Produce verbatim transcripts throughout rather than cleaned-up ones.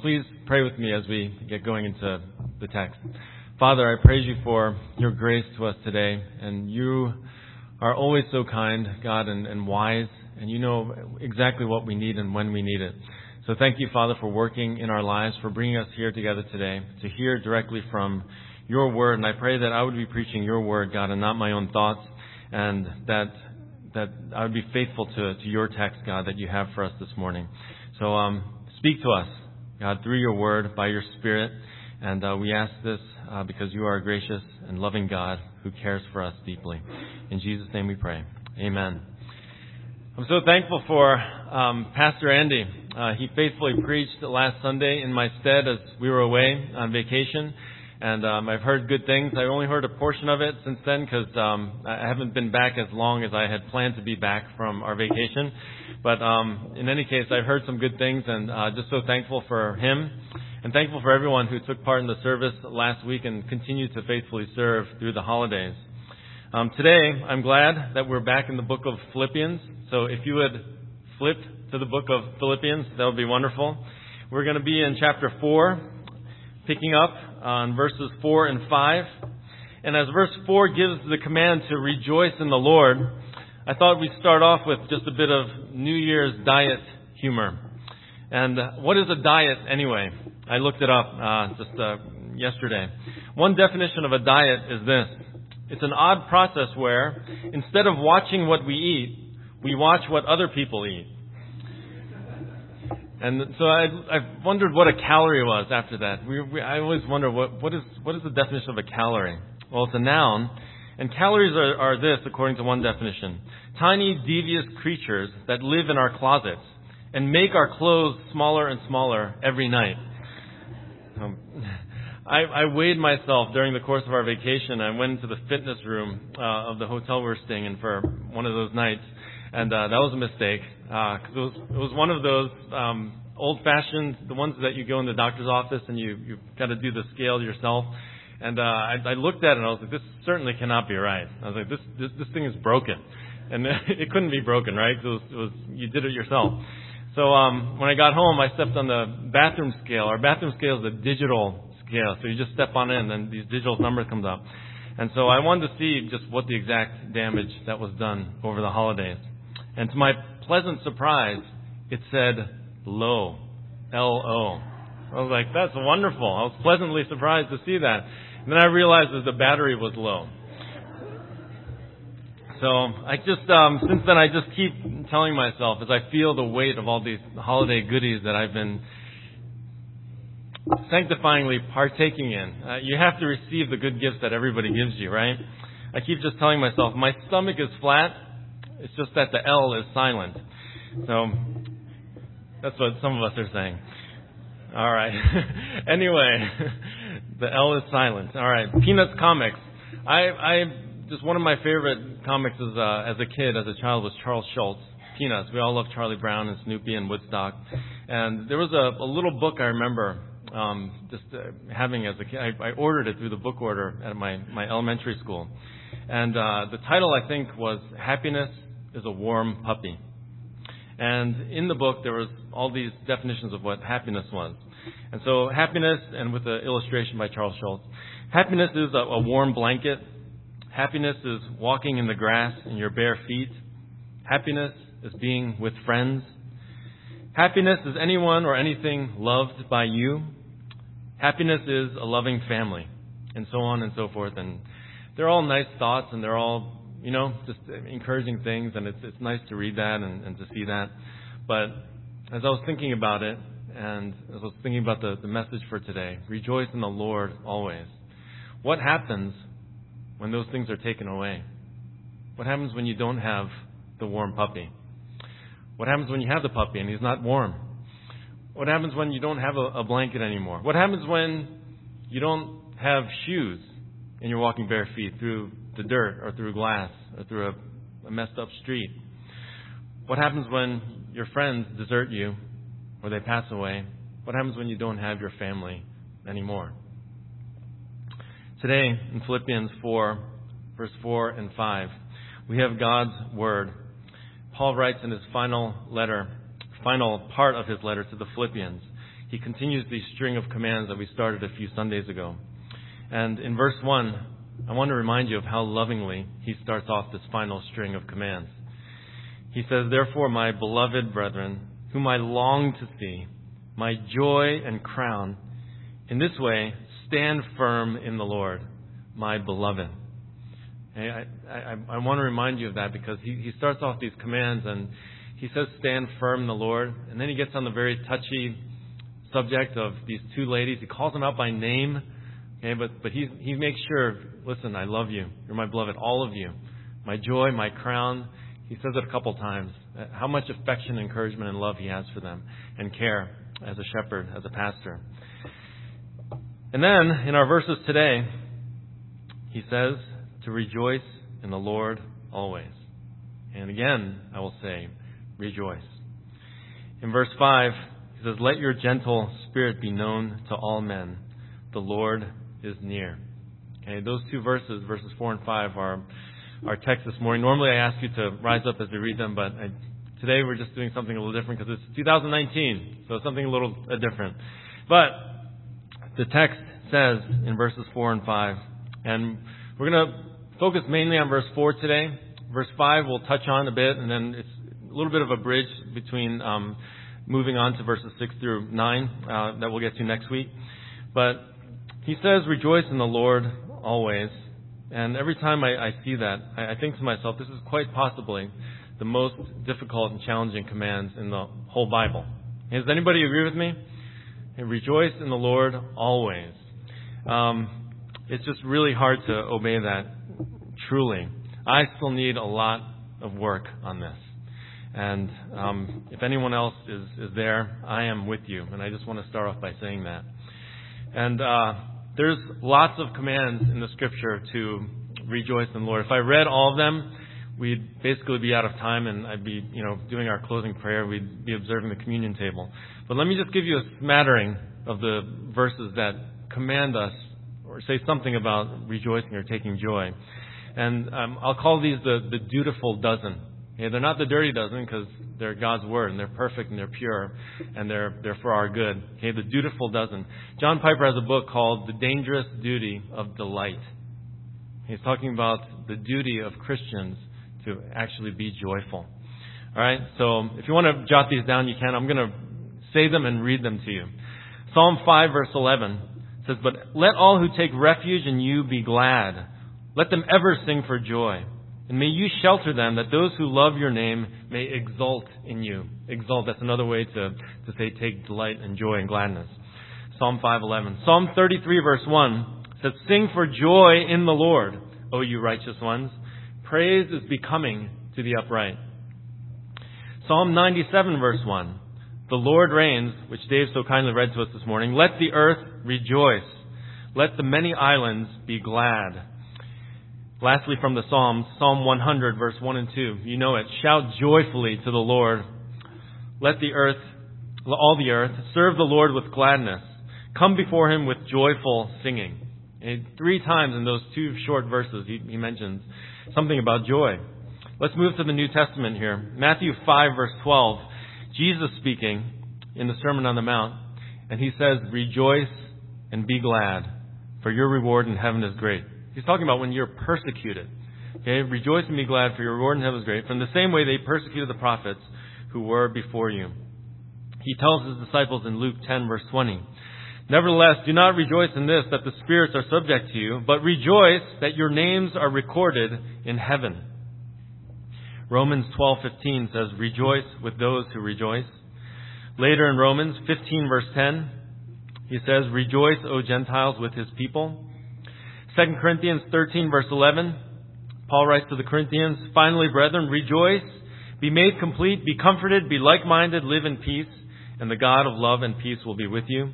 please pray with me as we get going into the text. Father, I praise you for your grace to us today, and you are always so kind, God, and, and wise, and you know exactly what we need and when we need it. So thank you, Father, for working in our lives, for bringing us here together today to hear directly from your word. And I pray that I would be preaching your word, God, and not my own thoughts, and that that I would be faithful to, to your text, God, that you have for us this morning. So um, speak to us, God, through your word, by your Spirit. And uh, we ask this uh, because you are a gracious and loving God who cares for us deeply. In Jesus' name we pray. Amen. I'm so thankful for um, Pastor Andy. Uh, he faithfully preached last Sunday in my stead as we were away on vacation. And um, I've heard good things. I only heard a portion of it since then because um, I haven't been back as long as I had planned to be back from our vacation. But um, in any case, I've heard some good things, and uh, just so thankful for him. And thankful for everyone who took part in the service last week and continued to faithfully serve through the holidays. Um, today, I'm glad that we're back in the book of Philippians. So if you would flip to the book of Philippians, that would be wonderful. We're going to be in chapter four, picking up on verses four and five. And as verse four gives the command to rejoice in the Lord, I thought we'd start off with just a bit of New Year's diet humor. And uh, what is a diet anyway? I looked it up uh, just uh, yesterday. One definition of a diet is this. It's an odd process where instead of watching what we eat, we watch what other people eat. And so I, I wondered what a calorie was after that. We, we, I always wonder what, what is what is the definition of a calorie? Well, it's a noun, and calories are, are this, according to one definition: tiny, devious creatures that live in our closets and make our clothes smaller and smaller every night. Um, I, I weighed myself during the course of our vacation. I went into the fitness room uh, of the hotel we were staying in for one of those nights. And uh, that was a mistake, because uh, it, was, it was one of those um, old-fashioned, the ones that you go in the doctor's office and you, you've got to do the scale yourself. And uh, I, I looked at it and I was like, this certainly cannot be right. I was like, this this, this thing is broken. And it couldn't be broken, right? It was, it was, you did it yourself. So um, when I got home, I stepped on the bathroom scale. Our bathroom scale is a digital scale, so you just step on it and then these digital numbers comes up. And so I wanted to see just what the exact damage that was done over the holidays. And to my pleasant surprise, it said low, L O. I was like, that's wonderful. I was pleasantly surprised to see that. And then I realized that the battery was low. So I just, um, since then, I just keep telling myself as I feel the weight of all these holiday goodies that I've been sanctifyingly partaking in. Uh, you have to receive the good gifts that everybody gives you, right? I keep just telling myself, my stomach is flat. It's just that the L is silent. So that's what some of us are saying. All right. Anyway, the L is silent. All right. Peanuts comics. I, I just one of my favorite comics as a, as a kid, as a child, was Charles Schulz. Peanuts. We all love Charlie Brown and Snoopy and Woodstock. And there was a, a little book I remember um, just uh, having as a kid. I, I ordered it through the book order at my, my elementary school. And uh, the title, I think, was Happiness is a Warm Puppy. And in the book, there was all these definitions of what happiness was. And so happiness, and with the illustration by Charles Schulz, happiness is a, a warm blanket. Happiness is walking in the grass in your bare feet. Happiness is being with friends. Happiness is anyone or anything loved by you. Happiness is a loving family, and so on and so forth. And they're all nice thoughts, and they're all, you know, just encouraging things, and it's it's nice to read that and, and to see that. But as I was thinking about it, and as I was thinking about the, the message for today, rejoice in the Lord always. What happens when those things are taken away? What happens when you don't have the warm puppy? What happens when you have the puppy and he's not warm? What happens when you don't have a, a blanket anymore? What happens when you don't have shoes and you're walking bare feet through the dirt or through glass or through a, a messed up street? What happens when your friends desert you or they pass away? What happens when you don't have your family anymore? Today in Philippians four, verse four and five, we have God's Word. Paul writes in his final letter, final part of his letter to the Philippians, he continues the string of commands that we started a few Sundays ago. And in verse one, I want to remind you of how lovingly he starts off this final string of commands. He says, "Therefore, my beloved brethren, whom I long to see, my joy and crown, in this way stand firm in the Lord, my beloved." Okay, I, I, I want to remind you of that because he, he starts off these commands and he says, "Stand firm in the Lord." And then he gets on the very touchy subject of these two ladies. He calls them out by name. Okay, but, but he, he makes sure, listen, I love you. You're my beloved, all of you. My joy, my crown. He says it a couple times. How much affection, encouragement, and love he has for them and care as a shepherd, as a pastor. And then in our verses today, he says to rejoice in the Lord always. And again, I will say, rejoice. In verse five, he says, "Let your gentle spirit be known to all men. The Lord is near." Okay, those two verses, verses four and five, are our text this morning. Normally I ask you to rise up as we read them, but I, today we're just doing something a little different because it's two thousand nineteen, so it's something a little uh, different. But the text says in verses four and five, and we're going to focus mainly on verse four today. Verse five we'll touch on a bit, and then it's a little bit of a bridge between um, moving on to verses six through nine uh, that we'll get to next week. But he says, "Rejoice in the Lord always." And every time I, I see that, I, I think to myself, this is quite possibly the most difficult and challenging commands in the whole Bible. Does anybody agree with me? And rejoice in the Lord always. Um, it's just really hard to obey that, truly. I still need a lot of work on this. And um, if anyone else is, is there, I am with you. And I just want to start off by saying that. And uh, there's lots of commands in the Scripture to rejoice in the Lord. If I read all of them, we'd basically be out of time, and I'd be, you know, doing our closing prayer. We'd be observing the communion table. But let me just give you a smattering of the verses that command us or say something about rejoicing or taking joy. And um, I'll call these the, the dutiful dozen. Okay, they're not the dirty dozen because they're God's Word and they're perfect and they're pure and they're they're for our good. Okay, the dutiful dozen. John Piper has a book called The Dangerous Duty of Delight. He's talking about the duty of Christians to actually be joyful. All right, so if you want to jot these down, you can. I'm going to say them and read them to you. Psalm five, verse eleven says, "But let all who take refuge in you be glad. Let them ever sing for joy. And may you shelter them, that those who love your name may exult in you." Exult, that's another way to, to say take delight and joy and gladness. Psalm five eleven. Psalm thirty-three, verse one says, "Sing for joy in the Lord, O you righteous ones. Praise is becoming to the upright." Psalm ninety-seven, verse one. "The Lord reigns," which Dave so kindly read to us this morning. "Let the earth rejoice. Let the many islands be glad." Lastly, from the Psalms, Psalm one hundred, verse one and two. You know it. "Shout joyfully to the Lord. Let the earth, all the earth, serve the Lord with gladness. Come before him with joyful singing." And three times in those two short verses, he, he mentions something about joy. Let's move to the New Testament here. Matthew five, verse twelve. Jesus speaking in the Sermon on the Mount. And he says, "Rejoice and be glad, for your reward in heaven is great." He's talking about when you're persecuted. Okay, "Rejoice and be glad, for your reward in heaven is great. From the same way they persecuted the prophets who were before you." He tells his disciples in Luke ten, verse twenty, "Nevertheless, do not rejoice in this, that the spirits are subject to you, but rejoice that your names are recorded in heaven." Romans twelve fifteen says, "Rejoice with those who rejoice." Later in Romans fifteen, verse ten, he says, "Rejoice, O Gentiles, with his people." Second Corinthians thirteen, verse eleven, Paul writes to the Corinthians, "Finally, brethren, rejoice, be made complete, be comforted, be like-minded, live in peace, and the God of love and peace will be with you."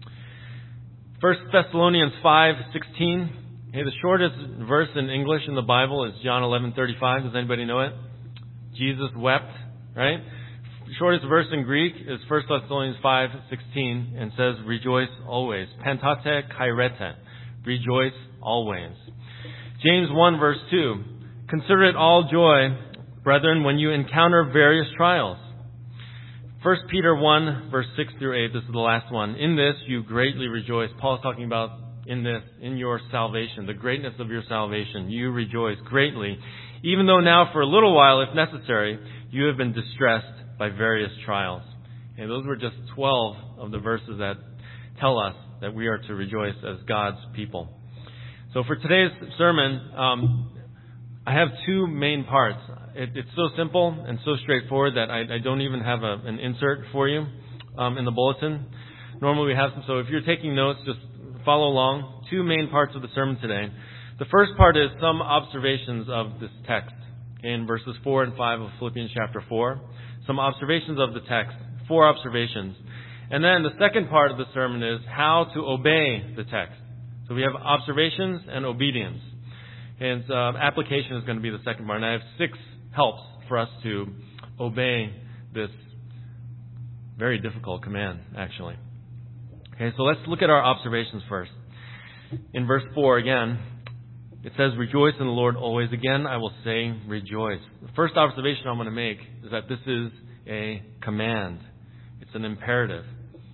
First Thessalonians five sixteen. Hey, the shortest verse in English in the Bible is John eleven thirty-five. Does anybody know it? Jesus wept, right? Shortest verse in Greek is First Thessalonians five sixteen and says, "Rejoice always." Pantate kairete. Rejoice always. James one, verse two. "Consider it all joy, brethren, when you encounter various trials." First Peter one, verse six through eight, this is the last one. In this you greatly rejoice. Paul is talking about in this, in your salvation, the greatness of your salvation. You rejoice greatly, even though now for a little while, if necessary, you have been distressed by various trials. And those were just twelve of the verses that tell us that we are to rejoice as God's people. So for today's sermon, um, I have two main parts. It, it's so simple and so straightforward that I, I don't even have a, an insert for you um, in the bulletin. Normally we have some, so if you're taking notes, just follow along. Two main parts of the sermon today. The first part is some observations of this text in verses four and five of Philippians chapter four. Some observations of the text. Four observations. And then the second part of the sermon is how to obey the text. So we have observations and obedience. And uh, application is going to be the second part. And I have six helps for us to obey this very difficult command, actually. Okay, so let's look at our observations first. In verse four again, it says, rejoice in the Lord always. Again, I will say rejoice. The first observation I'm going to make is that this is a command. It's an imperative.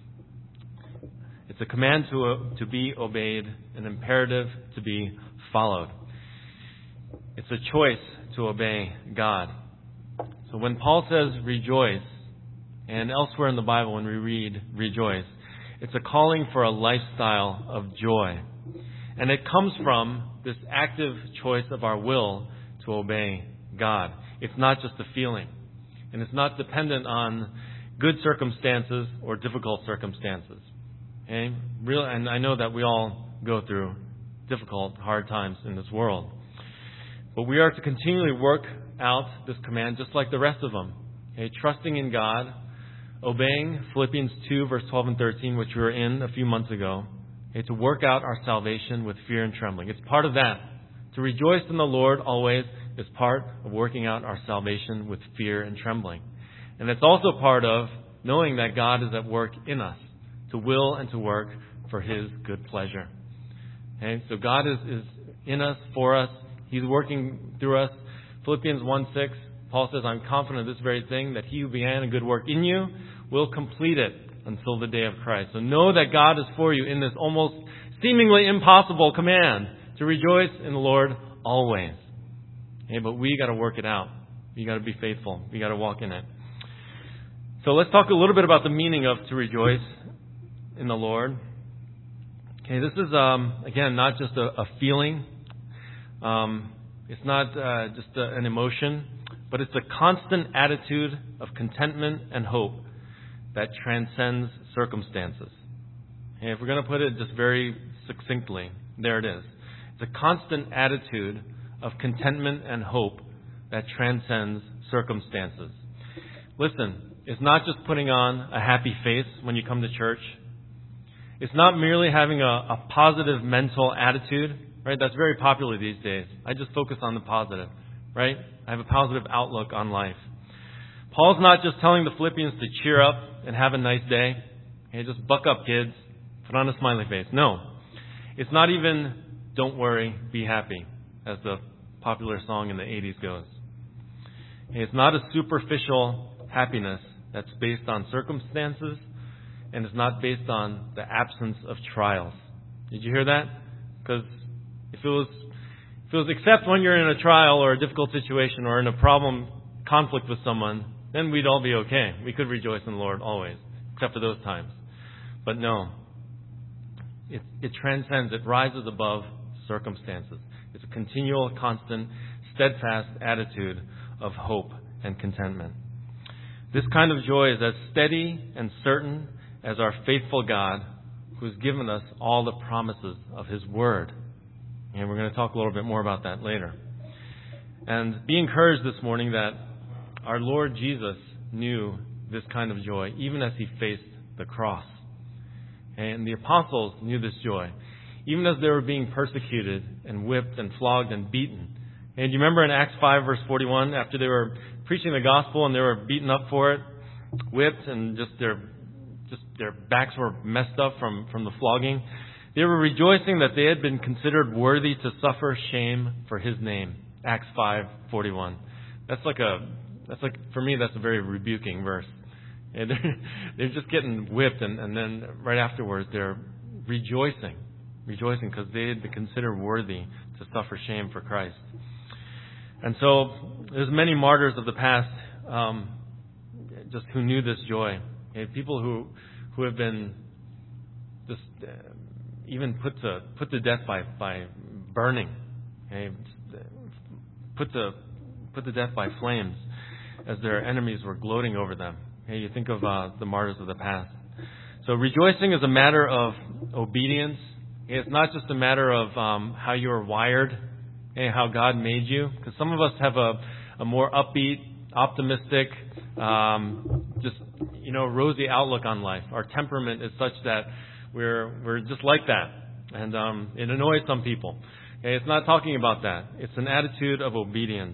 It's a command to, uh, to be obeyed, an imperative to be followed. It's a choice to obey God. So when Paul says rejoice, and elsewhere in the Bible when we read rejoice, it's a calling for a lifestyle of joy. And it comes from this active choice of our will to obey God. It's not just a feeling. And it's not dependent on good circumstances or difficult circumstances. Okay? Real, and I know that we all go through difficult, hard times in this world. But we are to continually work out this command just like the rest of them. Okay? Trusting in God, obeying Philippians two, verse twelve and thirteen, which we were in a few months ago. Okay? To work out our salvation with fear and trembling. It's part of that. To rejoice in the Lord always is part of working out our salvation with fear and trembling. And it's also part of knowing that God is at work in us, to will and to work for His good pleasure. Okay? So God is, is in us, for us. He's working through us. Philippians one six, Paul says, I'm confident of this very thing, that He who began a good work in you will complete it until the day of Christ. So know that God is for you in this almost seemingly impossible command to rejoice in the Lord always. Okay, but we got to work it out. We got to be faithful. We got to walk in it. So let's talk a little bit about the meaning of to rejoice in the Lord. Okay, this is um, again not just a, a feeling. Um, it's not uh, just a, an emotion, but it's a constant attitude of contentment and hope that transcends circumstances. Okay, if we're going to put it just very succinctly, there it is. It's a constant attitude of contentment and hope that transcends circumstances. Listen, it's not just putting on a happy face when you come to church. It's not merely having a, a positive mental attitude, right? That's very popular these days. I just focus on the positive, right? I have a positive outlook on life. Paul's not just telling the Philippians to cheer up and have a nice day. Okay, just buck up, kids. Put on a smiley face. No. It's not even, don't worry, be happy, as the popular song in the eighties goes. It's not a superficial happiness that's based on circumstances, and it's not based on the absence of trials. Did you hear that? Because if it was, if it was except when you're in a trial or a difficult situation or in a problem, conflict with someone, then we'd all be okay. We could rejoice in the Lord always, except for those times. But no. It, it transcends, it rises above circumstances. It's a continual, constant, steadfast attitude of hope and contentment. This kind of joy is as steady and certain as our faithful God, who has given us all the promises of His Word. And we're going to talk a little bit more about that later. And be encouraged this morning that our Lord Jesus knew this kind of joy, even as He faced the cross. And the apostles knew this joy, even as they were being persecuted and whipped and flogged and beaten. And you remember in Acts five, verse forty-one, after they were preaching the gospel and they were beaten up for it, whipped, and just their just their backs were messed up from, from the flogging, they were rejoicing that they had been considered worthy to suffer shame for His name. Acts five forty-one. That's like a that's like for me that's a very rebuking verse. And they're, they're just getting whipped, and, and then right afterwards they're rejoicing, rejoicing because they had been considered worthy to suffer shame for Christ. And so there's many martyrs of the past um, just who knew this joy. And people who who have been just uh, even put to put to death by by burning, okay? put to put to death by flames as their enemies were gloating over them. Okay? You think of uh, the martyrs of the past. So rejoicing is a matter of obedience. Okay? It's not just a matter of um, how you are wired, okay? How God made you. Because some of us have a, a more upbeat, optimistic, um, just you know, rosy outlook on life. Our temperament is such that we're we're just like that, and um, it annoys some people. Okay? It's not talking about that. It's an attitude of obedience.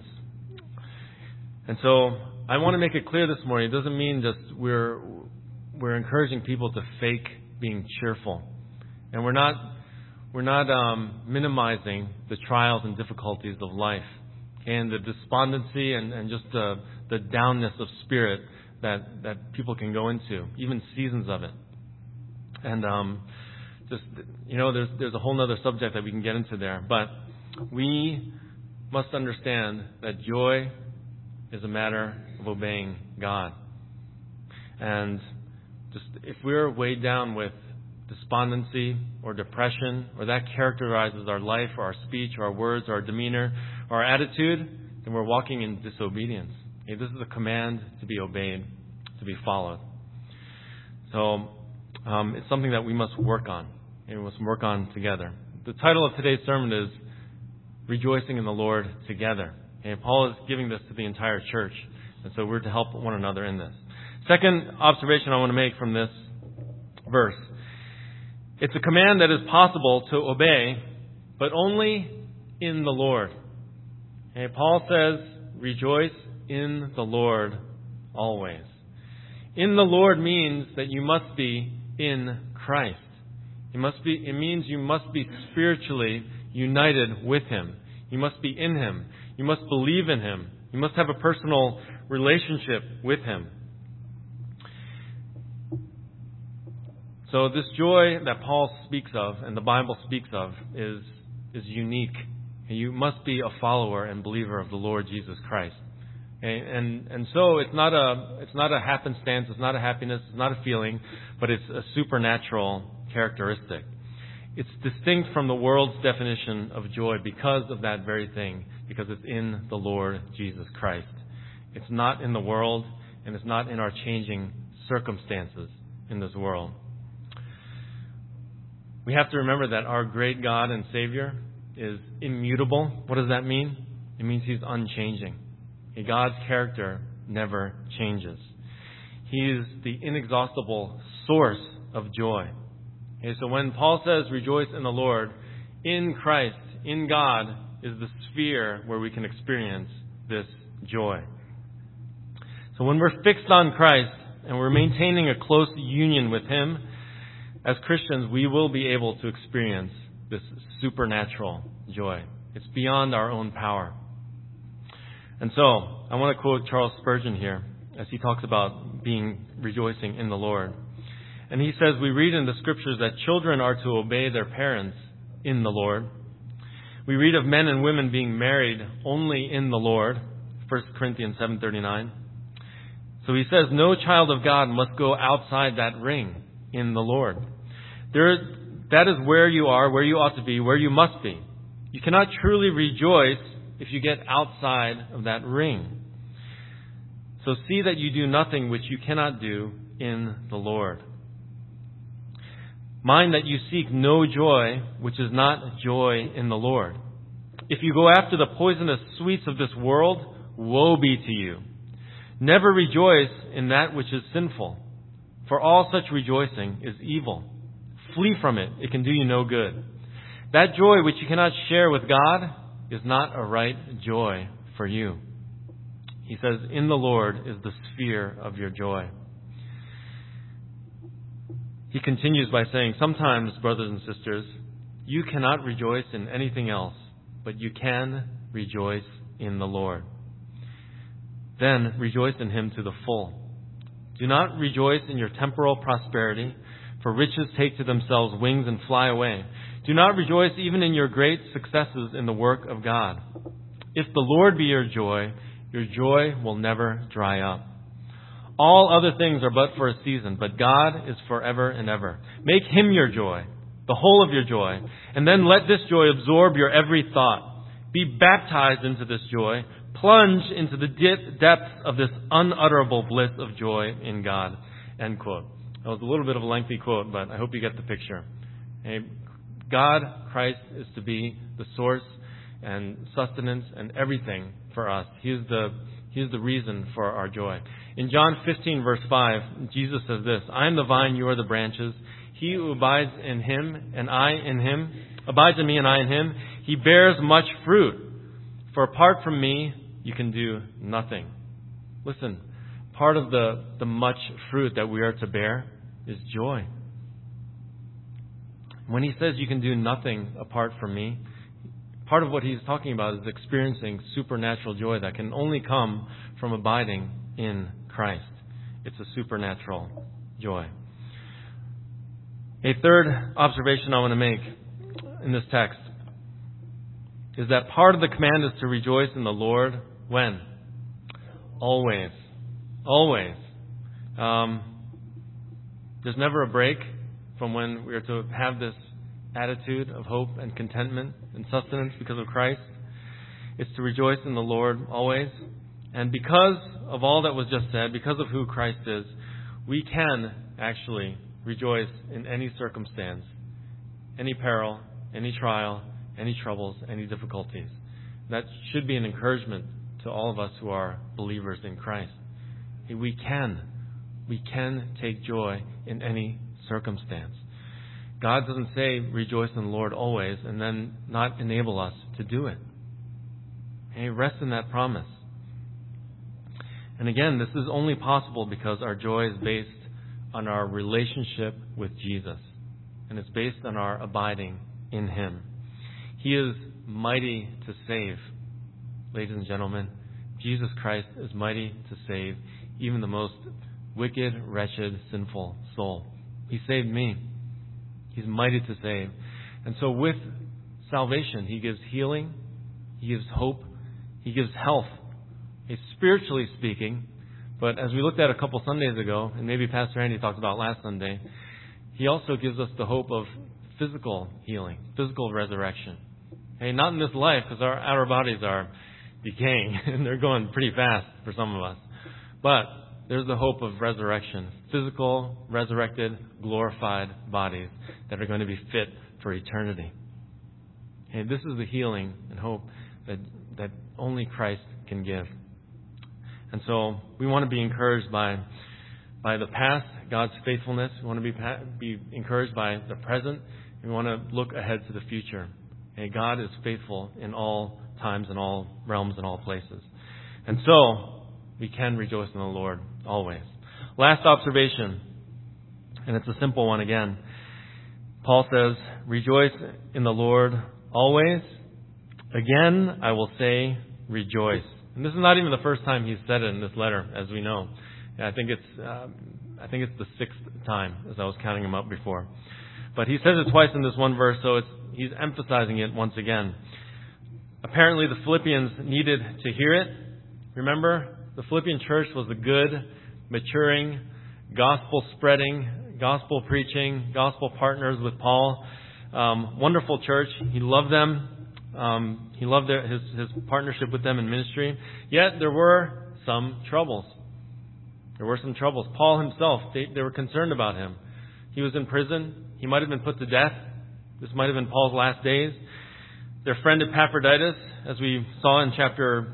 And so I want to make it clear this morning. It doesn't mean just we're we're encouraging people to fake being cheerful, and we're not we're not um, minimizing the trials and difficulties of life and the despondency and, and just the the downness of spirit that that people can go into, even seasons of it. And um, just you know, there's there's a whole other subject that we can get into there, but we must understand that joy is a matter of obeying God. And just if we're weighed down with despondency or depression, or that characterizes our life or our speech or our words or our demeanor or our attitude, then we're walking in disobedience. Okay, this is a command to be obeyed, to be followed. So um, it's something that we must work on, and we must work on together. The title of today's sermon is Rejoicing in the Lord Together. And Paul is giving this to the entire church, and so we're to help one another in this. Second observation I want to make from this verse. It's a command that is possible to obey, but only in the Lord. Okay, Paul says, rejoice in the Lord always. In the Lord means that you must be in Christ. It must be, it means you must be spiritually united with Him. You must be in Him. You must believe in Him. You must have a personal relationship with Him. So this joy that Paul speaks of and the Bible speaks of is is unique. You must be a follower and believer of the Lord Jesus Christ. And, and and so it's not a it's not a happenstance, it's not a happiness, it's not a feeling, but it's a supernatural characteristic. It's distinct from the world's definition of joy because of that very thing, because it's in the Lord Jesus Christ. It's not in the world, and it's not in our changing circumstances in this world. We have to remember that our great God and Savior is immutable. What does that mean? It means He's unchanging. God's character never changes. He is the inexhaustible source of joy. Okay, so when Paul says rejoice in the Lord, in Christ, in God, is the sphere where we can experience this joy. So when we're fixed on Christ and we're maintaining a close union with Him, as Christians, we will be able to experience this supernatural joy. It's beyond our own power. And so, I want to quote Charles Spurgeon here as he talks about being rejoicing in the Lord. And he says, we read in the Scriptures that children are to obey their parents in the Lord. We read of men and women being married only in the Lord, First Corinthians seven thirty-nine. So he says, no child of God must go outside that ring in the Lord. There, that is where you are, where you ought to be, where you must be. You cannot truly rejoice if you get outside of that ring. So see that you do nothing which you cannot do in the Lord. Mind that you seek no joy which is not joy in the Lord. If you go after the poisonous sweets of this world, woe be to you. Never rejoice in that which is sinful, for all such rejoicing is evil. Flee from it. It can do you no good. That joy which you cannot share with God is not a right joy for you. He says, in the Lord is the sphere of your joy. He continues by saying, sometimes, brothers and sisters, you cannot rejoice in anything else, but you can rejoice in the Lord. Then rejoice in Him to the full. Do not rejoice in your temporal prosperity, for riches take to themselves wings and fly away. Do not rejoice even in your great successes in the work of God. If the Lord be your joy, your joy will never dry up. All other things are but for a season, but God is forever and ever. Make Him your joy, the whole of your joy, and then let this joy absorb your every thought. Be baptized into this joy. Plunge into the depths of this unutterable bliss of joy in God. End quote. That was a little bit of a lengthy quote, but I hope you get the picture. Okay? God, Christ, is to be the source and sustenance and everything for us. He is the, He is the reason for our joy. In John fifteen, verse five, Jesus says this, I am the vine, you are the branches. He who abides in Him and I in Him, abides in me and I in Him, he bears much fruit. For apart from me, you can do nothing. Listen, part of the, the much fruit that we are to bear is joy. When He says you can do nothing apart from me, part of what He's talking about is experiencing supernatural joy that can only come from abiding in Christ. It's a supernatural joy. A third observation I want to make in this text is that part of the command is to rejoice in the Lord when? Always. Always. Um, there's never a break from when we are to have this attitude of hope and contentment and sustenance because of Christ. It's to rejoice in the Lord always. And because of all that was just said, because of who Christ is, we can actually rejoice in any circumstance, any peril, any trial, any troubles, any difficulties. That should be an encouragement to all of us who are believers in Christ. We can. We can take joy in any circumstance. God doesn't say rejoice in the Lord always and then not enable us to do it. Hey, rest in that promise. And again, this is only possible because our joy is based on our relationship with Jesus. And it's based on our abiding in Him. He is mighty to save. Ladies and gentlemen, Jesus Christ is mighty to save even the most wicked, wretched, sinful soul. He saved me. He's mighty to save. And so with salvation, He gives healing, He gives hope, He gives health. It's spiritually speaking, but as we looked at a couple Sundays ago, and maybe Pastor Andy talked about last Sunday, He also gives us the hope of physical healing, physical resurrection. Hey, not in this life, because our outer bodies are decaying, and they're going pretty fast for some of us. But there's the hope of resurrection, physical, resurrected, glorified bodies that are going to be fit for eternity. Hey, this is the healing and hope that that only Christ can give. And so we want to be encouraged by by the past, God's faithfulness. We want to be be encouraged by the present. We want to look ahead to the future. Hey, God is faithful in all times and all realms and all places. And so we can rejoice in the Lord always. Last observation, and it's a simple one again. Paul says, rejoice in the Lord always. Again, I will say, rejoice. And this is not even the first time he's said it in this letter, as we know. I think it's um, I think it's the sixth time, as I was counting them up before. But he says it twice in this one verse, so it's he's emphasizing it once again. Apparently, the Philippians needed to hear it. Remember, the Philippian church was a good, maturing, gospel-spreading, gospel-preaching, gospel partners with Paul. Um, wonderful church. He loved them. Um, he loved their, his, his partnership with them in ministry. Yet there were some troubles. There were some troubles. Paul himself, they, they were concerned about him. He was in prison. He might have been put to death. This might have been Paul's last days. Their friend Epaphroditus, as we saw in chapter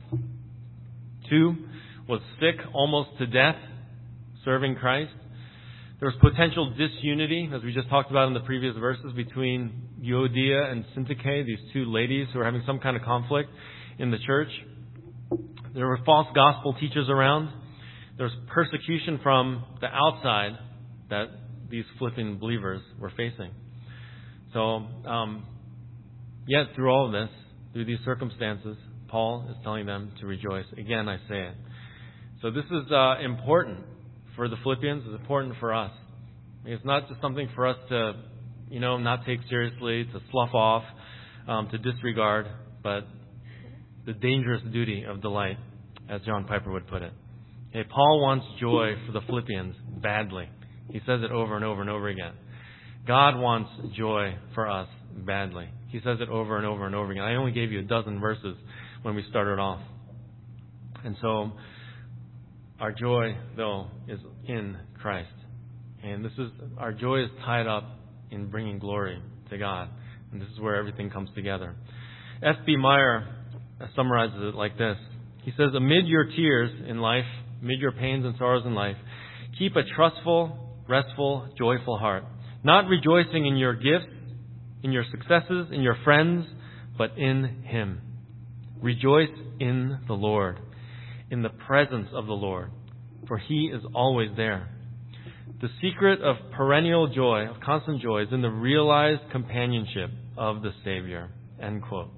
two, was sick almost to death, serving Christ. There was potential disunity, as we just talked about in the previous verses, between Euodia and Syntyche, these two ladies who were having some kind of conflict in the church. There were false gospel teachers around. There was persecution from the outside that these Philippian believers were facing. So, um, yet through all of this, through these circumstances, Paul is telling them to rejoice. Again, I say it. So this is uh, important for the Philippians is important for us. It's not just something for us to, you know, not take seriously, to slough off, um, to disregard, but the dangerous duty of delight, as John Piper would put it. Okay, Paul wants joy for the Philippians badly. He says it over and over and over again. God wants joy for us badly. He says it over and over and over again. I only gave you a dozen verses when we started off. And so our joy, though, is in Christ. And this is our joy is tied up in bringing glory to God. And this is where everything comes together. F B Meyer summarizes it like this. He says, amid your tears in life, amid your pains and sorrows in life, keep a trustful, restful, joyful heart. Not rejoicing in your gifts, in your successes, in your friends, but in Him. Rejoice in the Lord, in the presence of the Lord, for He is always there. The secret of perennial joy, of constant joy, is in the realized companionship of the Savior. End quote.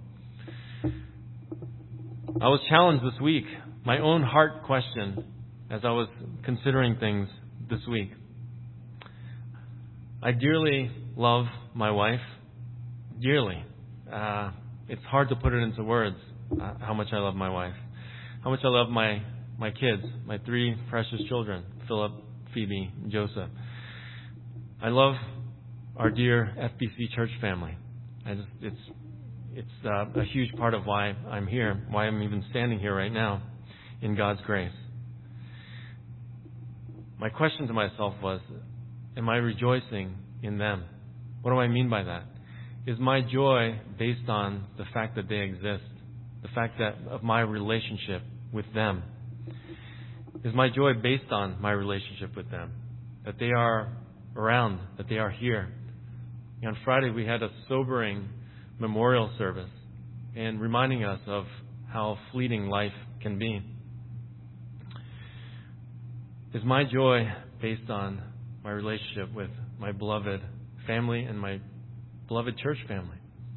I was challenged this week, my own heart question, as I was considering things this week. I dearly love my wife, dearly. Uh, it's hard to put it into words, uh, how much I love my wife, how much I love my, my kids, my three precious children, Philip, Phoebe, and Joseph. I love our dear F B C church family. I just, it's it's uh, a huge part of why I'm here, why I'm even standing here right now in God's grace. My question to myself was, am I rejoicing in them? What do I mean by that? Is my joy based on the fact that they exist, the fact that of my relationship with them? Is my joy based on my relationship with them? That they are around, that they are here. On Friday we had a sobering memorial service and reminding us of how fleeting life can be. Is my joy based on my relationship with my beloved family and my beloved church family?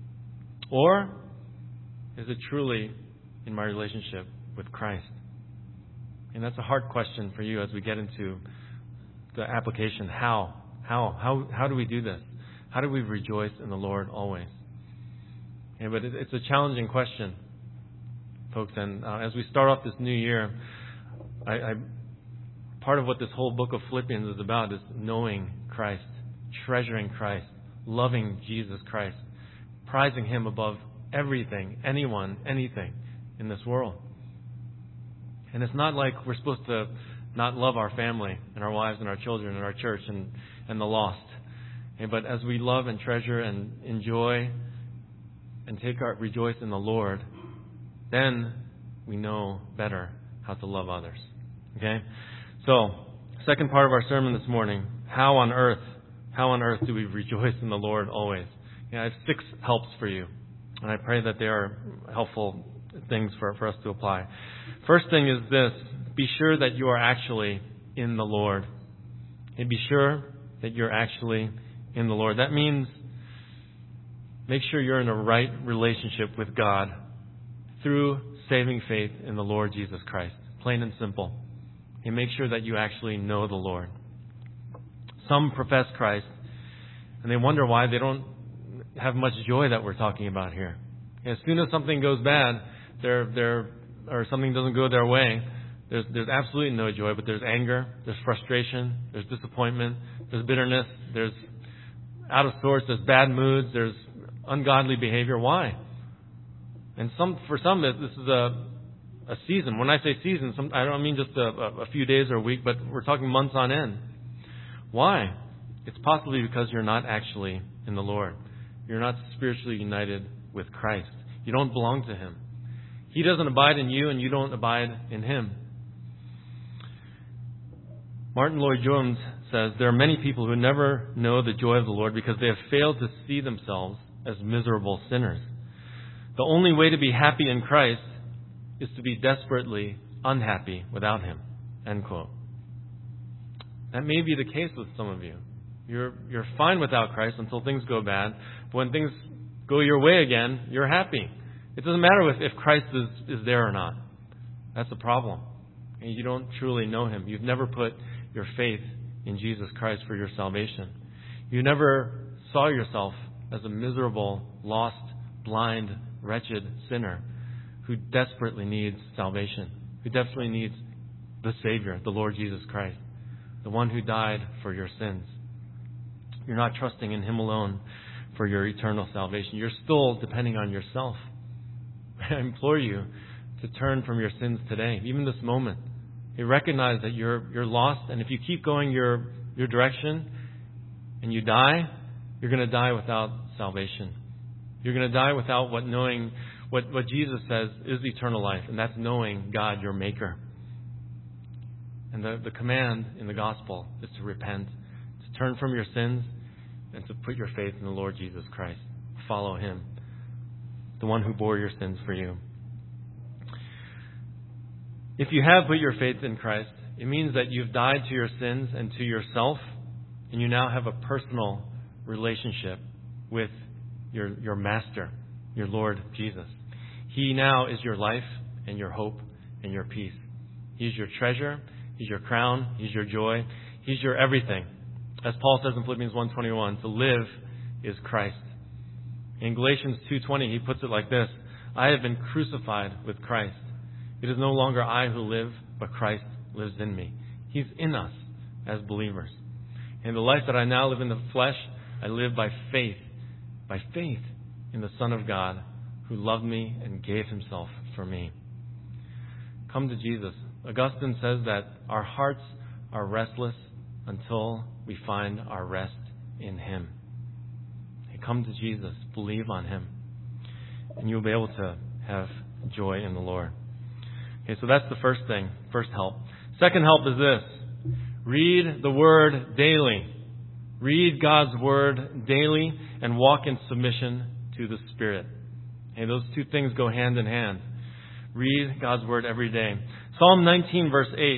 Or is it truly in my relationship with Christ? And that's a hard question for you as we get into the application. How? How? How, how do we do this? How do we rejoice in the Lord always? Yeah, but it, it's a challenging question, folks. And uh, as we start off this new year, I, I part of what this whole book of Philippians is about is knowing Christ, treasuring Christ, loving Jesus Christ, prizing Him above everything, anyone, anything in this world. And it's not like we're supposed to not love our family and our wives and our children and our church and, and the lost. Okay, but as we love and treasure and enjoy and take our rejoice in the Lord, then we know better how to love others. Okay? So, second part of our sermon this morning, how on earth, how on earth do we rejoice in the Lord always? Yeah, I have six helps for you, and I pray that they are helpful things for, for us to apply. First thing is this: be sure that you are actually in the Lord. And be sure that you're actually in the Lord. That means make sure you're in a right relationship with God through saving faith in the Lord Jesus Christ. Plain and simple. And make sure that you actually know the Lord. Some profess Christ, and they wonder why they don't have much joy that we're talking about here. As soon as something goes bad, they're, they're, or something doesn't go their way, there's, there's absolutely no joy, but there's anger, there's frustration, there's disappointment, there's bitterness, there's out of sorts, there's bad moods, there's ungodly behavior. Why? And some, for some, this is a, a season. When I say season, some, I don't mean just a, a few days or a week, but we're talking months on end. Why? It's possibly because you're not actually in the Lord. You're not spiritually united with Christ. You don't belong to Him. He doesn't abide in you, and you don't abide in Him. Martin Lloyd-Jones says, there are many people who never know the joy of the Lord because they have failed to see themselves as miserable sinners. The only way to be happy in Christ is to be desperately unhappy without Him. End quote. That may be the case with some of you. You're you're fine without Christ until things go bad. But when things go your way again, you're happy. It doesn't matter if, if Christ is, is there or not. That's the problem. And you don't truly know Him. You've never put your faith in Jesus Christ for your salvation. You never saw yourself as a miserable, lost, blind, wretched sinner who desperately needs salvation, who desperately needs the Savior, the Lord Jesus Christ, the one who died for your sins. You're not trusting in Him alone for your eternal salvation. You're still depending on yourself. I implore you to turn from your sins today, even this moment. You recognize that you're you're lost, and if you keep going your your direction and you die, you're going to die without salvation. You're going to die without what knowing what, what Jesus says is eternal life, and that's knowing God, your Maker. And the, the command in the gospel is to repent, to turn from your sins, and to put your faith in the Lord Jesus Christ. Follow Him, the one who bore your sins for you. If you have put your faith in Christ, it means that you've died to your sins and to yourself, and you now have a personal relationship with your, your Master, your Lord Jesus. He now is your life and your hope and your peace. He's your treasure. He's your crown. He's your joy. He's your everything. As Paul says in Philippians one twenty-one, to live is Christ. In Galatians two twenty, he puts it like this: I have been crucified with Christ. It is no longer I who live, but Christ lives in me. He's in us as believers. And the life that I now live in the flesh, I live by faith, by faith in the Son of God who loved me and gave Himself for me. Come to Jesus. Augustine says that our hearts are restless until we find our rest in Him. Come to Jesus. Believe on Him. And you'll be able to have joy in the Lord. Okay, so that's the first thing, first help. Second help is this. Read the Word daily. Read God's Word daily and walk in submission to the Spirit. Okay, those two things go hand in hand. Read God's Word every day. Psalm nineteen verse eight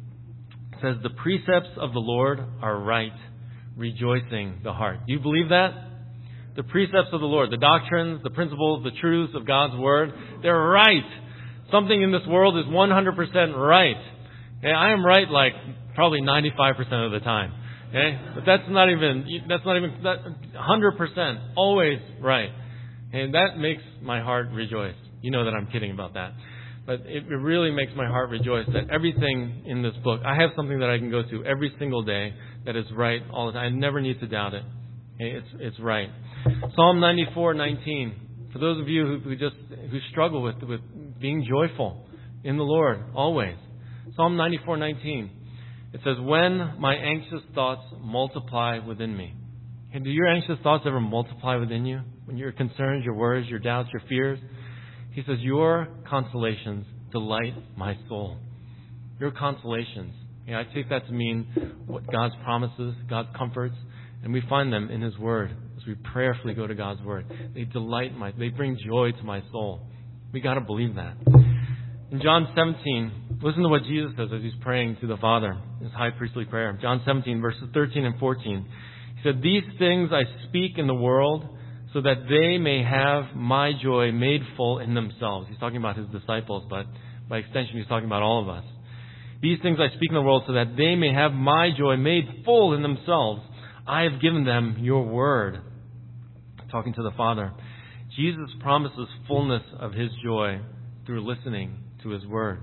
says, the precepts of the Lord are right, rejoicing the heart. Do you believe that? The precepts of the Lord, the doctrines, the principles, the truths of God's Word, they're right. Something in this world is one hundred percent right. Okay, I am right like probably ninety-five percent of the time. Okay? But that's not even, that's not even, that one hundred percent, always right. And that makes my heart rejoice. You know that I'm kidding about that. But it really makes my heart rejoice that everything in this book, I have something that I can go to every single day that is right all the time. I never need to doubt it. Okay? It's, it's right. Psalm ninety-four nineteen. For those of you who, who just, who struggle with, with being joyful in the Lord always. Psalm ninety-four nineteen. It says, when my anxious thoughts multiply within me. And do your anxious thoughts ever multiply within you? When your concerns, your worries, your doubts, your fears? He says, your consolations delight my soul. Your consolations. You know, I take that to mean what God's promises, God's comforts, and we find them in His Word as we prayerfully go to God's Word. They delight my, they bring joy to my soul. We got to believe that. In John seventeen, listen to what Jesus says as He's praying to the Father, His high priestly prayer. John seventeen, verses thirteen and fourteen. He said, these things I speak in the world so that they may have my joy made full in themselves. He's talking about His disciples, but by extension He's talking about all of us. These things I speak in the world so that they may have my joy made full in themselves. I have given them your word. Talking to the Father. Jesus promises fullness of His joy through listening to His Word.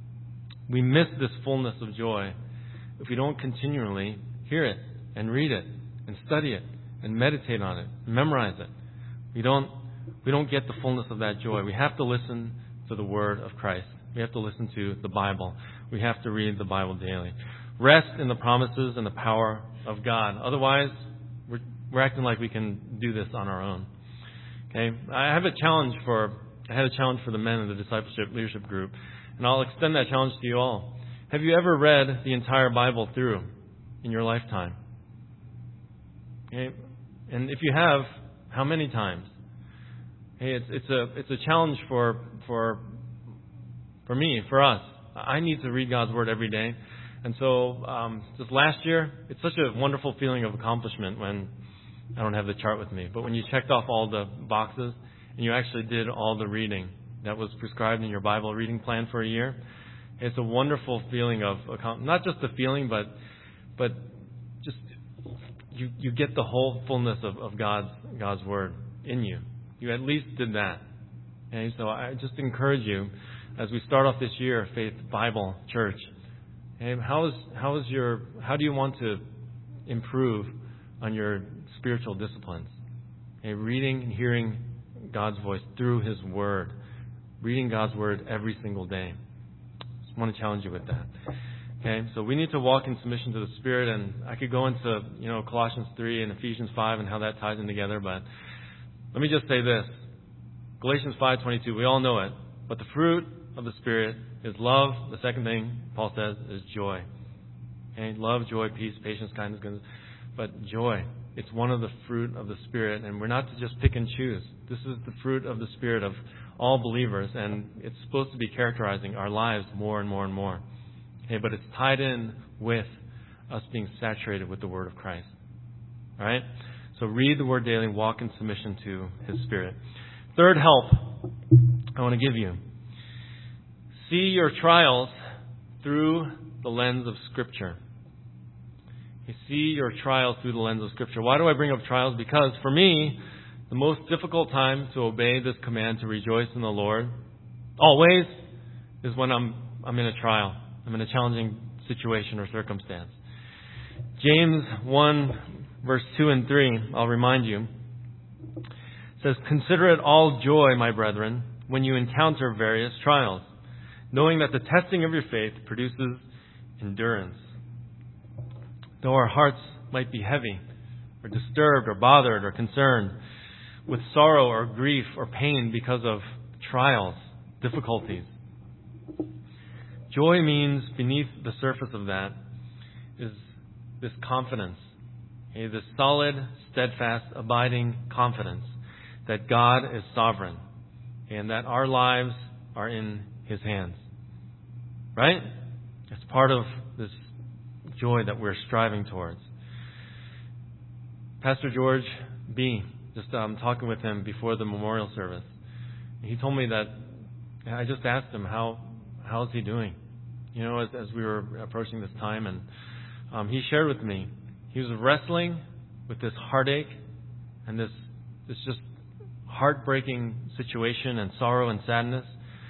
We miss this fullness of joy if we don't continually hear it and read it and study it and meditate on it, and memorize it. We don't, we don't get the fullness of that joy. We have to listen to the Word of Christ. We have to listen to the Bible. We have to read the Bible daily. Rest in the promises and the power of God. Otherwise, we're, we're acting like we can do this on our own. Okay, I have a challenge for, I had a challenge for the men in the discipleship leadership group, and I'll extend that challenge to you all. Have you ever read the entire Bible through in your lifetime? Okay, and if you have, how many times? Hey, it's it's a it's a challenge for for for me, for us. I need to read God's Word every day, and so um, just last year, it's such a wonderful feeling of accomplishment when. I don't have the chart with me, but when you checked off all the boxes and you actually did all the reading that was prescribed in your Bible reading plan for a year, it's a wonderful feeling of, not just the feeling, but but just you you get the whole fullness of, of God's God's word in you. You at least did that. Okay, so I just encourage you as we start off this year, Faith Bible Church. Okay, how is how is your how do you want to improve on your spiritual disciplines? Okay, reading and hearing God's voice through His Word. Reading God's Word every single day. Just want to challenge you with that. Okay, so we need to walk in submission to the Spirit, and I could go into, you know, Colossians three and Ephesians five and how that ties in together, but let me just say this. Galatians five twenty-two, we all know it, but the fruit of the Spirit is love. The second thing Paul says is joy. Okay, love, joy, peace, patience, kindness, goodness, but joy. It's one of the fruit of the Spirit, and we're not to just pick and choose. This is the fruit of the Spirit of all believers, and it's supposed to be characterizing our lives more and more and more. Okay, but it's tied in with us being saturated with the Word of Christ. All right? So read the Word daily, walk in submission to His Spirit. Third help I want to give you. See your trials through the lens of Scripture. You see your trials through the lens of Scripture. Why do I bring up trials? Because for me, the most difficult time to obey this command to rejoice in the Lord always is when I'm I'm in a trial. I'm in a challenging situation or circumstance. James one, verse two and three, I'll remind you, says, "Consider it all joy, my brethren, when you encounter various trials, knowing that the testing of your faith produces endurance. Though our hearts might be heavy, or disturbed, or bothered, or concerned, with sorrow or grief or pain because of trials, difficulties." Joy means beneath the surface of that is this confidence, okay, this solid, steadfast, abiding confidence that God is sovereign and that our lives are in His hands. Right? It's part of this joy that we're striving towards. Pastor George B., just um, talking with him before the memorial service, he told me that, I just asked him, how how is he doing? You know, as, as we were approaching this time, and um, he shared with me, he was wrestling with this heartache and this this just heartbreaking situation and sorrow and sadness,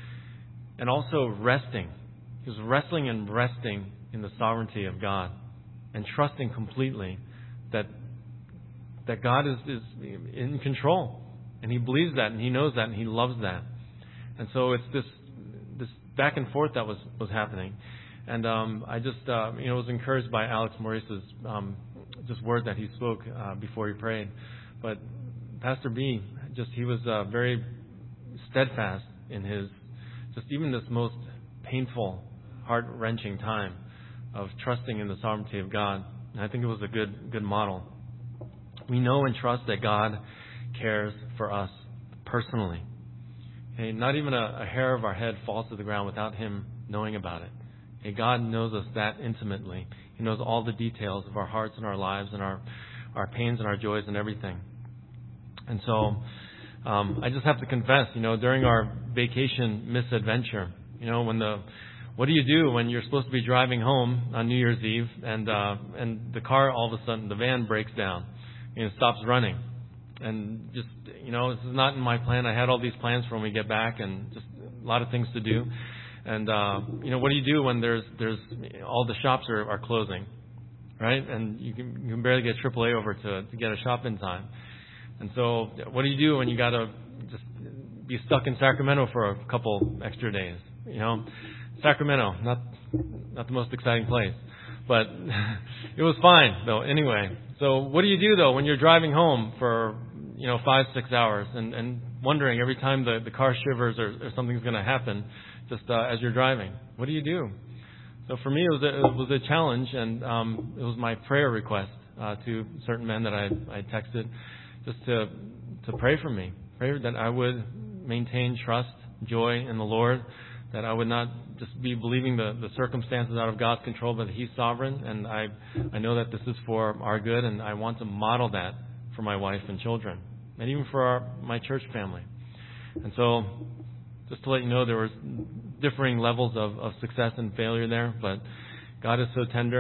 and also resting. He was wrestling and resting in the sovereignty of God and trusting completely that that God is, is in control. And he believes that, and he knows that, and he loves that. And so it's this this back and forth that was, was happening. And um, I just uh, you know was encouraged by Alex Maurice's um, just word that he spoke uh, before he prayed. But Pastor B, just he was uh, very steadfast in his just even this most painful, heart-wrenching time of trusting in the sovereignty of God. And I think it was a good good model. We know and trust that God cares for us personally. Okay, not even a, a hair of our head falls to the ground without Him knowing about it. Okay, God knows us that intimately. He knows all the details of our hearts and our lives and our, our pains and our joys and everything. And so um, I just have to confess, you know, during our vacation misadventure, you know, when the what do you do when you're supposed to be driving home on New Year's Eve and uh, and the car all of a sudden, the van breaks down, you know, stops running. And just, you know, this is not in my plan. I had all these plans for when we get back and just a lot of things to do. And, uh, you know, what do you do when there's, there's, all the shops are, are closing, right? And you can, you can barely get triple A over to, to get a shop in time. And so what do you do when you got to just be stuck in Sacramento for a couple extra days? You know, Sacramento, not, not the most exciting place, but it was fine though. Anyway, so what do you do though when you're driving home for, you know, five, six hours and, and wondering every time the, the car shivers or, or something's going to happen just uh, as you're driving? What do you do? So for me, it was a, it was a challenge, and um, it was my prayer request uh, to certain men that I, I texted just to to pray for me, pray that I would maintain trust, joy in the Lord, that I would not just be believing the, the circumstances out of God's control, but that He's sovereign, and I I know that this is for our good, and I want to model that for my wife and children, and even for our, my church family. And so, just to let you know, there was differing levels of, of success and failure there, but God is so tender,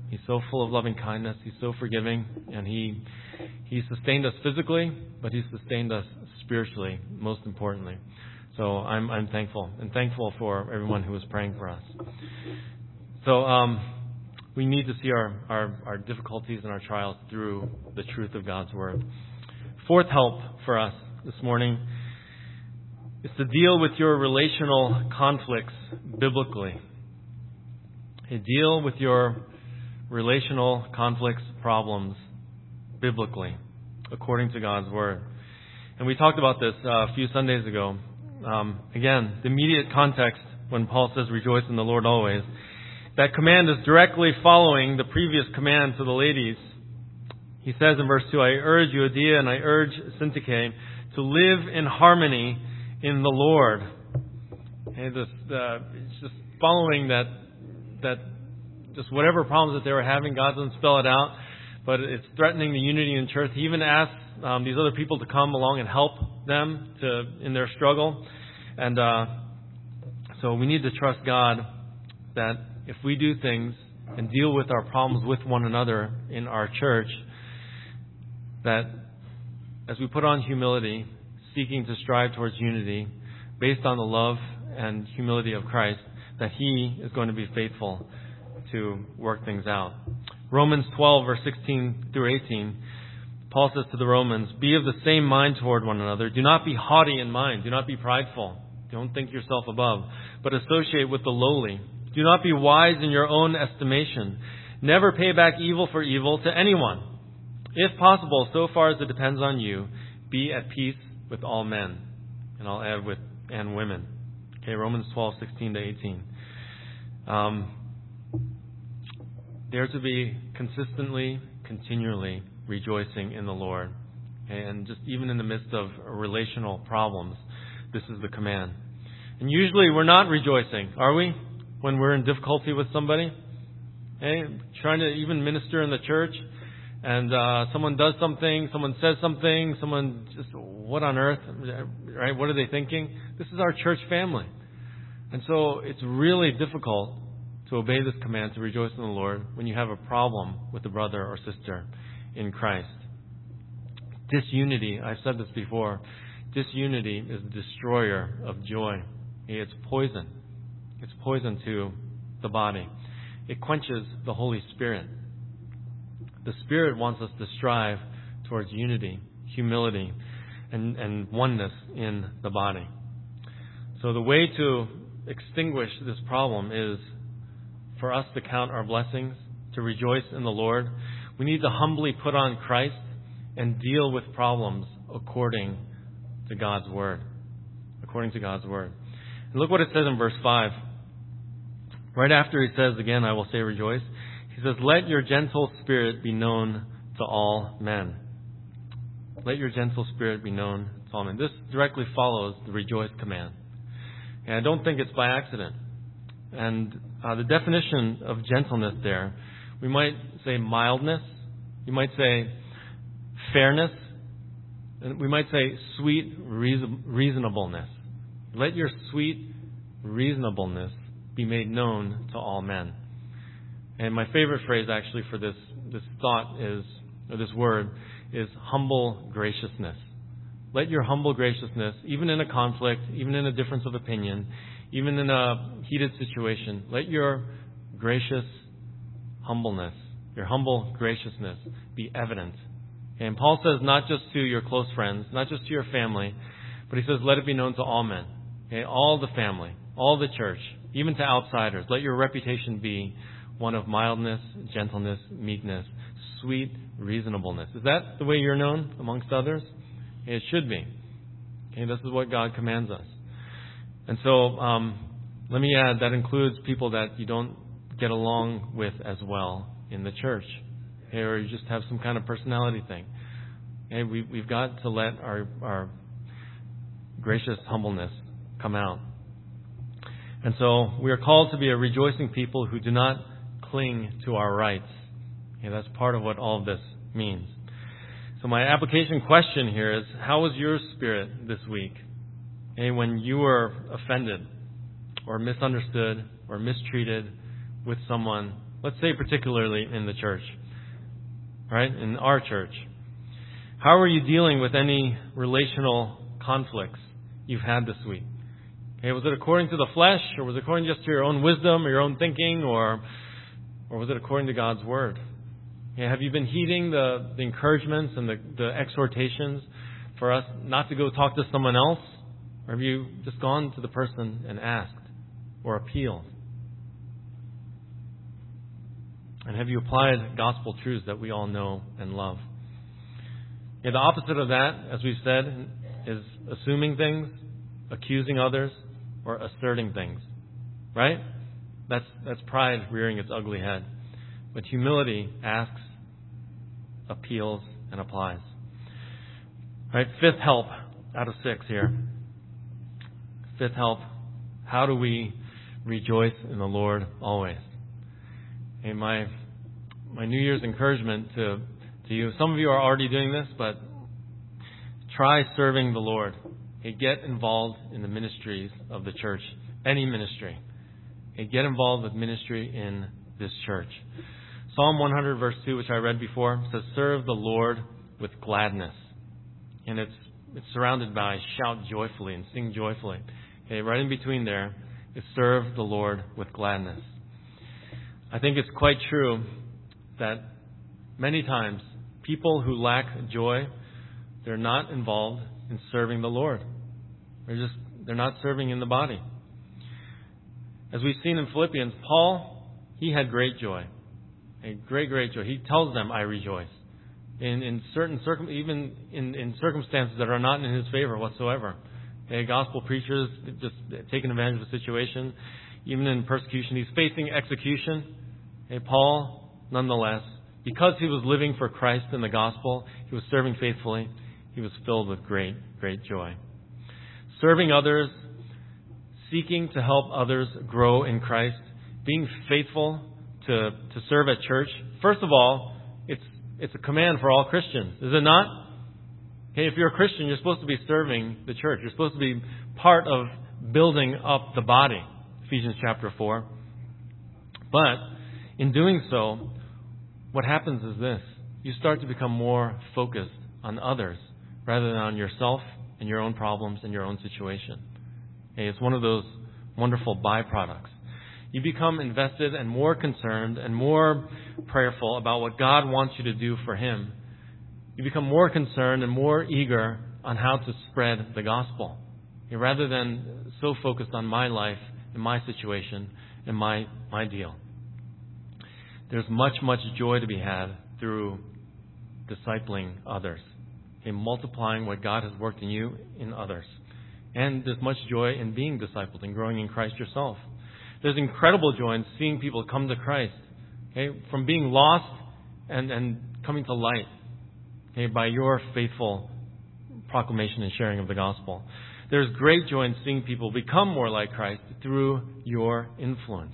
He's so full of loving kindness. He's so forgiving. And He He sustained us physically, but He sustained us spiritually, most importantly. So I'm I'm thankful, and thankful for everyone who was praying for us. So um, we need to see our, our, our difficulties and our trials through the truth of God's Word. Fourth help for us this morning is to deal with your relational conflicts biblically. Okay, deal with your relational conflicts, problems, biblically, according to God's Word. And we talked about this uh, a few Sundays ago. Um, again, the immediate context when Paul says, rejoice in the Lord always, that command is directly following the previous command to the ladies. He says in verse two, I urge Euodia and I urge Syntyche to live in harmony in the Lord. Okay, this, uh, it's just following that, that just whatever problems that they were having, God doesn't spell it out, but it's threatening the unity in the church. He even asks um, these other people to come along and help them to in their struggle. And uh, so we need to trust God that if we do things and deal with our problems with one another in our church, that as we put on humility, seeking to strive towards unity based on the love and humility of Christ, that He is going to be faithful to work things out. Romans twelve, verse sixteen through eighteen, Paul says to the Romans, be of the same mind toward one another. Do not be haughty in mind. Do not be prideful. Don't think yourself above, but associate with the lowly. Do not be wise in your own estimation. Never pay back evil for evil to anyone. If possible, so far as it depends on you, be at peace with all men. And I'll add with and women. Okay, Romans twelve, sixteen to eighteen. Um, Dare to be consistently, continually rejoicing in the Lord. And just even in the midst of relational problems, this is the command. And usually we're not rejoicing, are we? When we're in difficulty with somebody? Hey, trying to even minister in the church, and uh, someone does something, someone says something, someone just, what on earth? Right? What are they thinking? This is our church family. And so it's really difficult to obey this command, to rejoice in the Lord, when you have a problem with a brother or sister in Christ. Disunity, I've said this before, disunity is the destroyer of joy. It's poison. It's poison to the body. It quenches the Holy Spirit. The Spirit wants us to strive towards unity, humility, and, and oneness in the body. So the way to extinguish this problem is for us to count our blessings, to rejoice in the Lord. We need to humbly put on Christ and deal with problems according to God's Word. According to God's Word. And look what it says in verse five. Right after he says, again, I will say rejoice, he says, let your gentle spirit be known to all men. Let your gentle spirit be known to all men. This directly follows the rejoice command. And I don't think it's by accident. And uh, the definition of gentleness there, we might say mildness, you might say fairness, and we might say sweet reason- reasonableness. Let your sweet reasonableness be made known to all men. And my favorite phrase actually for this, this thought is, or this word, is humble graciousness. Let your humble graciousness, even in a conflict, even in a difference of opinion, even in a heated situation, let your gracious humbleness, your humble graciousness be evident. And Paul says not just to your close friends, not just to your family, but he says let it be known to all men. Okay, all the family, all the church, even to outsiders. Let your reputation be one of mildness, gentleness, meekness, sweet reasonableness. Is that the way you're known amongst others? It should be. Okay, this is what God commands us. And so, um, let me add, that includes people that you don't get along with as well in the church. Okay, or you just have some kind of personality thing. Okay, we, we've got to let our, our gracious humbleness come out. And so, we are called to be a rejoicing people who do not cling to our rights. Okay, that's part of what all of this means. So my application question here is, how was your spirit this week? Okay, when you were offended or misunderstood or mistreated with someone, Let's say particularly in the church, right? In our church. How are you dealing with any relational conflicts you've had this week? Okay, was it according to the flesh, or was it according just to your own wisdom or your own thinking, or or was it according to God's word? Okay, have you been heeding the, the encouragements and the, the exhortations for us not to go talk to someone else? Or have you just gone to the person and asked or appealed? And have you applied gospel truths that we all know and love? Yeah, the opposite of that, as we've said, is assuming things, accusing others, or asserting things. Right? That's that's pride rearing its ugly head. But humility asks, appeals, and applies. Right? Fifth help out of six here. Fifth help. How do we rejoice in the Lord always? And my my New Year's encouragement to to you. Some of you are already doing this, but try serving the Lord. Okay, get involved in the ministries of the church, any ministry. Okay, get involved with ministry in this church. Psalm one hundred verse two, which I read before, says, "Serve the Lord with gladness." And it's it's surrounded by shout joyfully and sing joyfully. Okay, right in between there is serve the Lord with gladness. I think it's quite true that many times people who lack joy, they're not involved in serving the Lord. They're just they're not serving in the body. As we've seen in Philippians, Paul, he had great joy. A great, great joy. He tells them, "I rejoice." In in certain circum even in, in circumstances that are not in his favor whatsoever. Okay, gospel preachers just taking advantage of the situation. Even in persecution, he's facing execution. Okay, Paul, nonetheless, because he was living for Christ in the gospel, he was serving faithfully. He was filled with great, great joy. Serving others, seeking to help others grow in Christ, being faithful to to serve at church. First of all, it's it's a command for all Christians, is it not? Okay, if you're a Christian, you're supposed to be serving the church. You're supposed to be part of building up the body. Ephesians chapter four. But in doing so, what happens is this. You start to become more focused on others rather than on yourself and your own problems and your own situation. Okay, it's one of those wonderful byproducts. You become invested and more concerned and more prayerful about what God wants you to do for Him. You become more concerned and more eager on how to spread the gospel. Okay, rather than so focused on my life and my situation and my, my deal. There's much, much joy to be had through discipling others. Okay, multiplying what God has worked in you in others. And there's much joy in being discipled and growing in Christ yourself. There's incredible joy in seeing people come to Christ. Okay, from being lost and, and coming to light. Okay, by your faithful proclamation and sharing of the gospel. There's great joy in seeing people become more like Christ through your influence.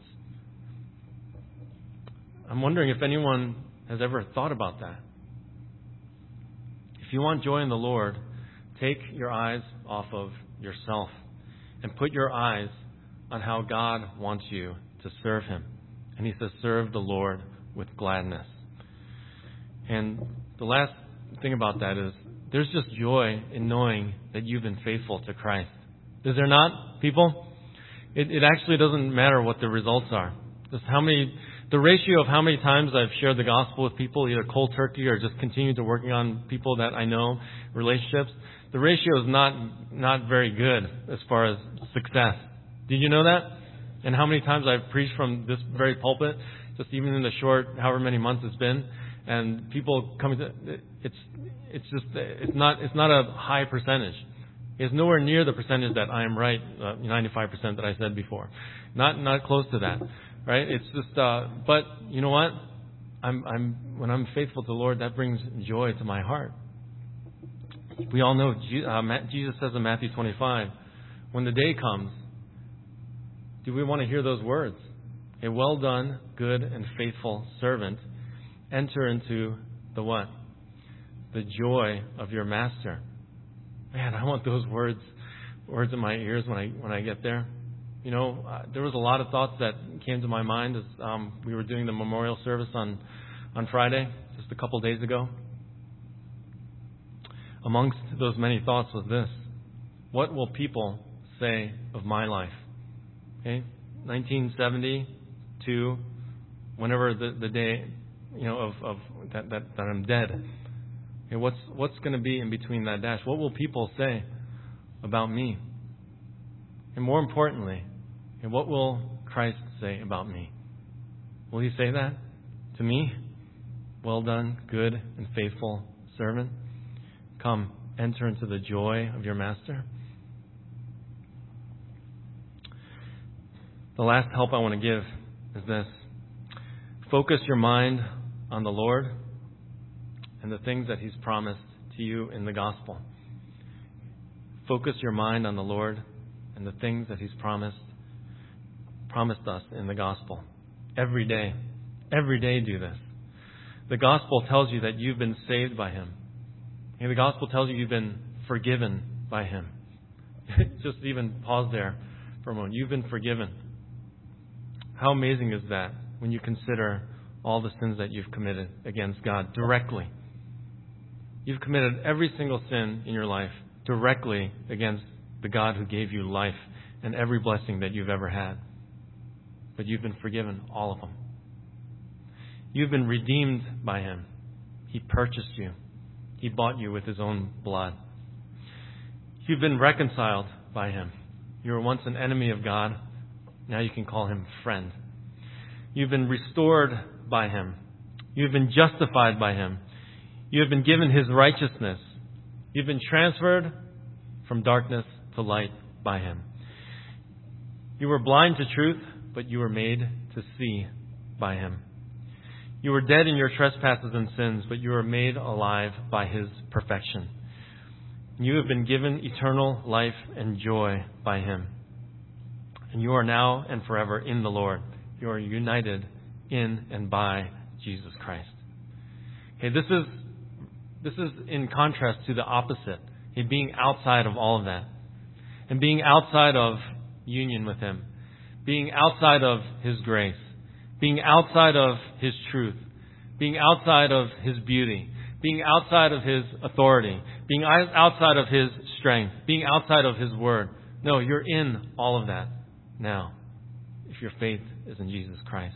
I'm wondering if anyone has ever thought about that. If you want joy in the Lord, take your eyes off of yourself and put your eyes on how God wants you to serve Him. And He says, serve the Lord with gladness. And the last thing about that is there's just joy in knowing that you've been faithful to Christ. Is there not, people? It, it actually doesn't matter what the results are. Just how many, the ratio of how many times I've shared the gospel with people, either cold turkey or just continued to working on people that I know, relationships, the ratio is not not very good as far as success. Did you know that? And how many times I've preached from this very pulpit, just even in the short, however many months it's been, and people coming to it's it's just it's not it's not a high percentage. It's nowhere near the percentage that I am right, uh, ninety-five percent that I said before. Not not close to that, right? It's just, uh, but you know what? I'm I'm when I'm faithful to the Lord, that brings joy to my heart. We all know uh, Jesus says in Matthew twenty-five, when the day comes, do we want to hear those words? A well done, good and faithful servant, enter into the what? The joy of your master. Man, I want those words words in my ears when I when I get there. You know, uh, there was a lot of thoughts that came to my mind as um, we were doing the memorial service on, on Friday, just a couple days ago. Amongst those many thoughts was this: what will people say of my life? Okay, nineteen seventy to whenever the, the day, you know, of, of that, that, that I'm dead. Okay, what's what's going to be in between that dash? What will people say about me? And more importantly, okay, what will Christ say about me? Will He say that to me? Well done, good and faithful servant. Come, enter into the joy of your master. The last help I want to give is this: focus your mind on the Lord and the things that He's promised to you in the gospel. Focus your mind on the Lord and the things that He's promised promised us in the gospel. Every day. Every day do this. The gospel tells you that you've been saved by Him. And the gospel tells you you've been forgiven by Him. Just even pause there for a moment. You've been forgiven. How amazing is that when you consider all the sins that you've committed against God directly? You've committed every single sin in your life directly against the God who gave you life and every blessing that you've ever had. But you've been forgiven, all of them. You've been redeemed by Him. He purchased you. He bought you with His own blood. You've been reconciled by Him. You were once an enemy of God. Now you can call Him friend. You've been restored by Him. You've been justified by Him. You have been given His righteousness. You've been transferred from darkness to light by Him. You were blind to truth, but you were made to see by Him. You were dead in your trespasses and sins, but you were made alive by His perfection. You have been given eternal life and joy by Him. And you are now and forever in the Lord. You are united in and by Jesus Christ. Okay, this is this is in contrast to the opposite. Okay, being outside of all of that. And being outside of union with Him. Being outside of His grace. Being outside of His truth. Being outside of His beauty. Being outside of His authority. Being outside of His strength. Being outside of His word. No, you're in all of that now, if your faith is in Jesus Christ.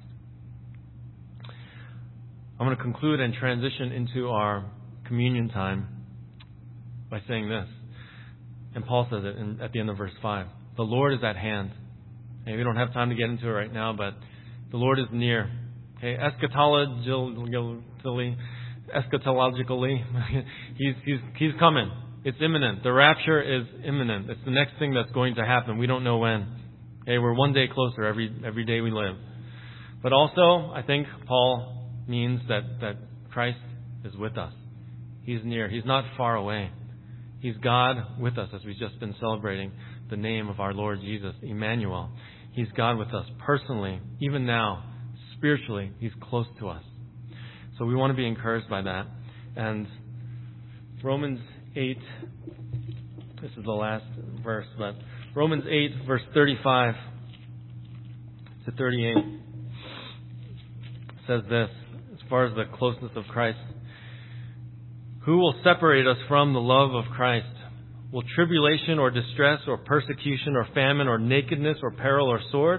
I'm going to conclude and transition into our communion time by saying this. And Paul says it in, at the end of verse five. The Lord is at hand. And we don't have time to get into it right now, but the Lord is near. Okay, eschatologically, eschatologically, he's he's he's coming. It's imminent. The rapture is imminent. It's the next thing that's going to happen. We don't know when. Okay, we're one day closer every every day we live. But also, I think Paul means that that Christ is with us. He's near. He's not far away. He's God with us, as we've just been celebrating the name of our Lord Jesus, Emmanuel. He's God with us personally, even now, spiritually. He's close to us. So we want to be encouraged by that. And Romans eight, this is the last verse, but Romans eight, verse thirty-five to thirty-eight says this, as far as the closeness of Christ. Who will separate us from the love of Christ? Will tribulation or distress or persecution or famine or nakedness or peril or sword?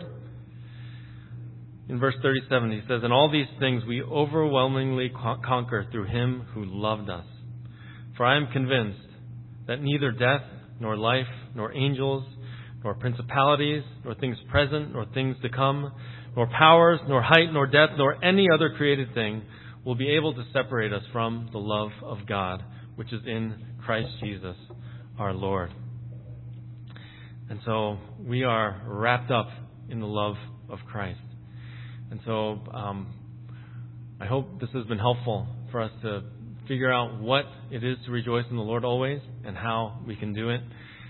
In verse thirty-seven, he says, in all these things we overwhelmingly conquer through Him who loved us. For I am convinced that neither death, nor life, nor angels, nor principalities, nor things present, nor things to come, nor powers, nor height, nor depth, nor any other created thing will be able to separate us from the love of God, which is in Christ Jesus, our Lord. And so we are wrapped up in the love of Christ. And so um, I hope this has been helpful for us to figure out what it is to rejoice in the Lord always and how we can do it.